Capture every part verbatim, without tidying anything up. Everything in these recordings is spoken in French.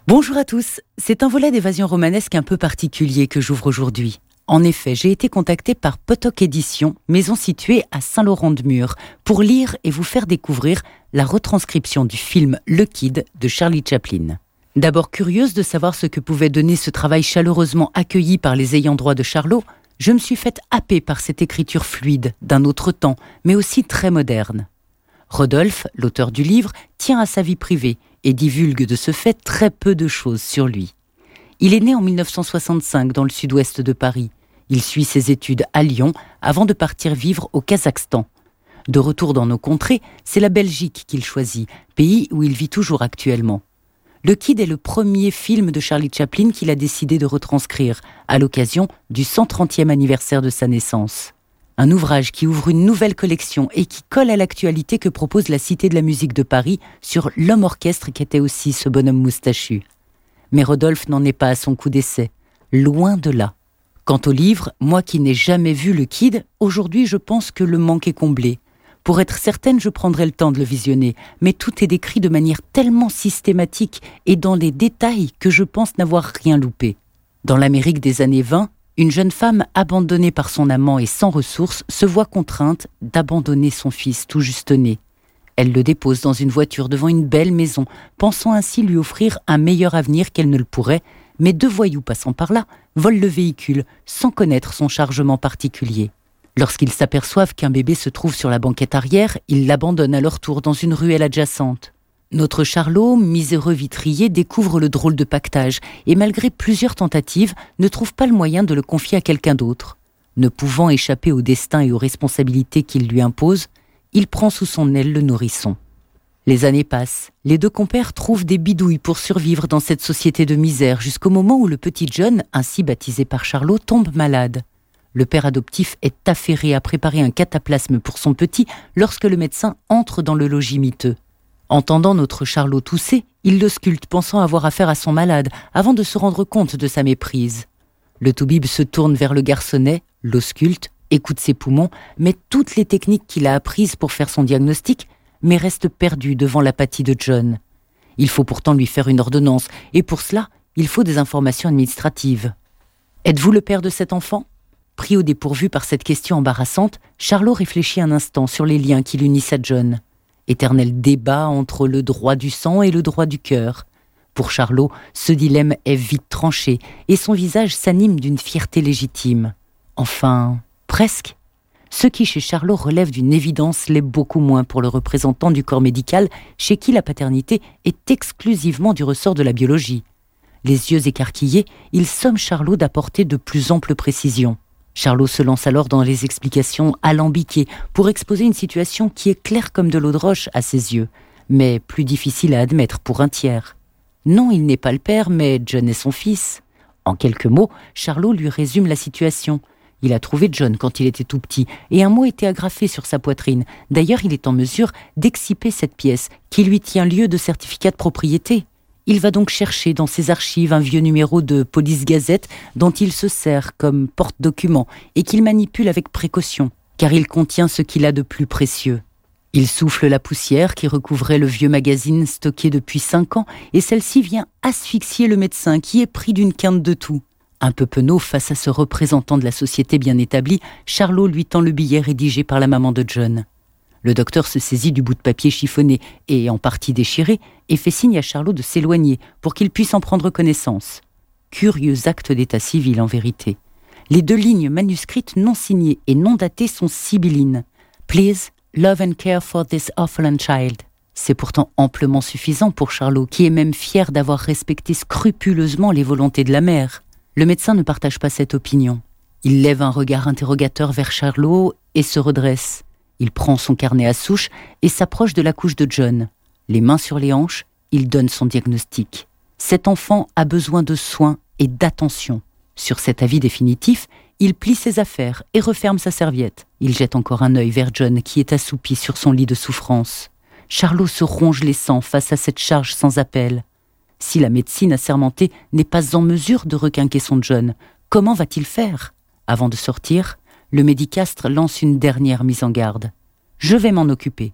Bonjour à tous, c'est un volet d'évasion romanesque un peu particulier que j'ouvre aujourd'hui. En effet, j'ai été contactée par Potok Éditions, maison située à Saint-Laurent-de-Mur, pour lire et vous faire découvrir la retranscription du film Le Kid de Charlie Chaplin. D'abord curieuse de savoir ce que pouvait donner ce travail chaleureusement accueilli par les ayants droit de Charlot, je me suis faite happer par cette écriture fluide, d'un autre temps, mais aussi très moderne. Rodolphe, l'auteur du livre, tient à sa vie privée et divulgue de ce fait très peu de choses sur lui. Il est né en mille neuf cent soixante-cinq dans le sud-ouest de Paris. Il suit ses études à Lyon avant de partir vivre au Kazakhstan. De retour dans nos contrées, c'est la Belgique qu'il choisit, pays où il vit toujours actuellement. Le Kid est le premier film de Charlie Chaplin qu'il a décidé de retranscrire, à l'occasion du cent trentième anniversaire de sa naissance. Un ouvrage qui ouvre une nouvelle collection et qui colle à l'actualité que propose la Cité de la musique de Paris sur l'homme orchestre qu'était aussi ce bonhomme moustachu. Mais Rodolphe n'en est pas à son coup d'essai, loin de là. Quant au livre, moi qui n'ai jamais vu Le Kid, aujourd'hui je pense que le manque est comblé. Pour être certaine, je prendrai le temps de le visionner, mais tout est décrit de manière tellement systématique et dans les détails que je pense n'avoir rien loupé. Dans l'Amérique des années vingt, une jeune femme abandonnée par son amant et sans ressources se voit contrainte d'abandonner son fils tout juste né. Elle le dépose dans une voiture devant une belle maison, pensant ainsi lui offrir un meilleur avenir qu'elle ne le pourrait, mais deux voyous passant par là volent le véhicule sans connaître son chargement particulier. Lorsqu'ils s'aperçoivent qu'un bébé se trouve sur la banquette arrière, ils l'abandonnent à leur tour dans une ruelle adjacente. Notre Charlot, miséreux vitrier, découvre le drôle de pactage et malgré plusieurs tentatives, ne trouve pas le moyen de le confier à quelqu'un d'autre. Ne pouvant échapper au destin et aux responsabilités qu'il lui impose, il prend sous son aile le nourrisson. Les années passent, les deux compères trouvent des bidouilles pour survivre dans cette société de misère jusqu'au moment où le petit John, ainsi baptisé par Charlot, tombe malade. Le père adoptif est affairé à préparer un cataplasme pour son petit lorsque le médecin entre dans le logis miteux. Entendant notre Charlot tousser, il le sculpte pensant avoir affaire à son malade avant de se rendre compte de sa méprise. Le toubib se tourne vers le garçonnet, l'ausculte, écoute ses poumons, met toutes les techniques qu'il a apprises pour faire son diagnostic, mais reste perdu devant l'apathie de John. Il faut pourtant lui faire une ordonnance, et pour cela, il faut des informations administratives. « Êtes-vous le père de cet enfant ?» Pris au dépourvu par cette question embarrassante, Charlot réfléchit un instant sur les liens qui l'unissent à John. Éternel débat entre le droit du sang et le droit du cœur. Pour Charlot, ce dilemme est vite tranché et son visage s'anime d'une fierté légitime. Enfin, presque. Ce qui chez Charlot relève d'une évidence l'est beaucoup moins pour le représentant du corps médical chez qui la paternité est exclusivement du ressort de la biologie. Les yeux écarquillés, il somme Charlot d'apporter de plus amples précisions. Charlot se lance alors dans les explications alambiquées pour exposer une situation qui est claire comme de l'eau de roche à ses yeux, mais plus difficile à admettre pour un tiers. Non, il n'est pas le père, mais John est son fils. En quelques mots, Charlot lui résume la situation. Il a trouvé John quand il était tout petit, et un mot était agrafé sur sa poitrine. D'ailleurs, il est en mesure d'exciper cette pièce, qui lui tient lieu de certificat de propriété. Il va donc chercher dans ses archives un vieux numéro de Police Gazette dont il se sert comme porte-document et qu'il manipule avec précaution, car il contient ce qu'il a de plus précieux. Il souffle la poussière qui recouvrait le vieux magazine stocké depuis cinq ans et celle-ci vient asphyxier le médecin qui est pris d'une quinte de toux. Un peu penaud face à ce représentant de la société bien établie, Charlot lui tend le billet rédigé par la maman de John. Le docteur se saisit du bout de papier chiffonné et en partie déchiré et fait signe à Charlot de s'éloigner pour qu'il puisse en prendre connaissance. Curieux acte d'état civil en vérité. Les deux lignes manuscrites non signées et non datées sont sibyllines. « Please, love and care for this orphan child ». C'est pourtant amplement suffisant pour Charlot, qui est même fier d'avoir respecté scrupuleusement les volontés de la mère. Le médecin ne partage pas cette opinion. Il lève un regard interrogateur vers Charlot et se redresse. Il prend son carnet à souche et s'approche de la couche de John. Les mains sur les hanches, il donne son diagnostic. Cet enfant a besoin de soins et d'attention. Sur cet avis définitif, il plie ses affaires et referme sa serviette. Il jette encore un œil vers John qui est assoupi sur son lit de souffrance. Charlot se ronge les sangs face à cette charge sans appel. Si la médecine assermentée n'est pas en mesure de requinquer son John, comment va-t-il faire ? Avant de sortir, le médicastre lance une dernière mise en garde. « Je vais m'en occuper.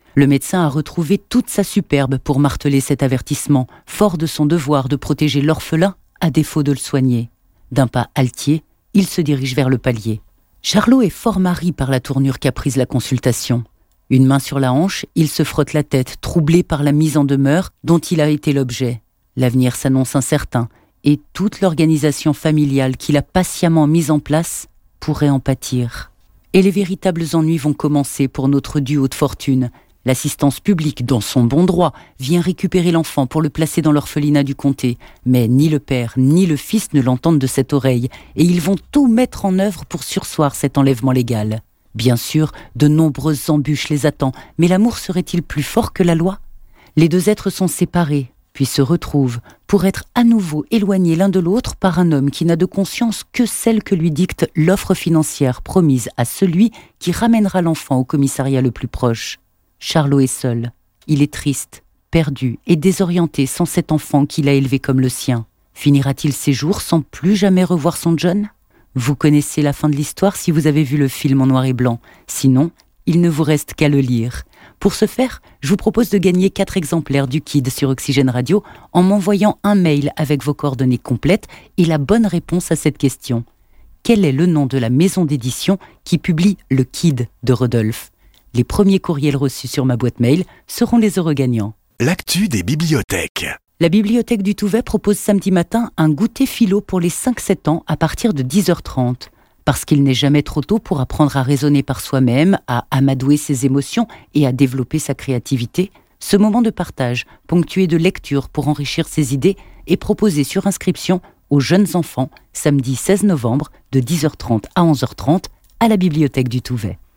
Le médecin a retrouvé toute sa superbe pour marteler cet avertissement, fort de son devoir de protéger l'orphelin à défaut de le soigner. D'un pas altier, il se dirige vers le palier. Charlot est fort marri par la tournure qu'a prise la consultation. Une main sur la hanche, il se frotte la tête, troublé par la mise en demeure dont il a été l'objet. L'avenir s'annonce incertain, et toute l'organisation familiale qu'il a patiemment mise en place pourrait en pâtir. Et les véritables ennuis vont commencer pour notre duo de fortune. L'assistance publique, dans son bon droit, vient récupérer l'enfant pour le placer dans l'orphelinat du comté. Mais ni le père ni le fils ne l'entendent de cette oreille, et ils vont tout mettre en œuvre pour surseoir cet enlèvement légal. Bien sûr, de nombreuses embûches les attendent, mais l'amour serait-il plus fort que la loi ? Les deux êtres sont séparés, puis se retrouvent, pour être à nouveau éloignés l'un de l'autre par un homme qui n'a de conscience que celle que lui dicte l'offre financière promise à celui qui ramènera l'enfant au commissariat le plus proche. Charlot est seul. Il est triste, perdu et désorienté sans cet enfant qu'il a élevé comme le sien. Finira-t-il ses jours sans plus jamais revoir son John ? Vous connaissez la fin de l'histoire si vous avez vu le film en noir et blanc. Sinon, il ne vous reste qu'à le lire. Pour ce faire, je vous propose de gagner quatre exemplaires du Kid sur Oxygène Radio en m'envoyant un mail avec vos coordonnées complètes et la bonne réponse à cette question. Quel est le nom de la maison d'édition qui publie Le Kid de Rodolphe ? Les premiers courriels reçus sur ma boîte mail seront les heureux gagnants. L'actu des bibliothèques. La bibliothèque du Touvet propose samedi matin un goûter philo pour les cinq sept ans à partir de dix heures trente. Parce qu'il n'est jamais trop tôt pour apprendre à raisonner par soi-même, à amadouer ses émotions et à développer sa créativité, ce moment de partage, ponctué de lecture pour enrichir ses idées, est proposé sur inscription aux jeunes enfants samedi seize novembre de dix heures trente à onze heures trente à la bibliothèque du Touvet.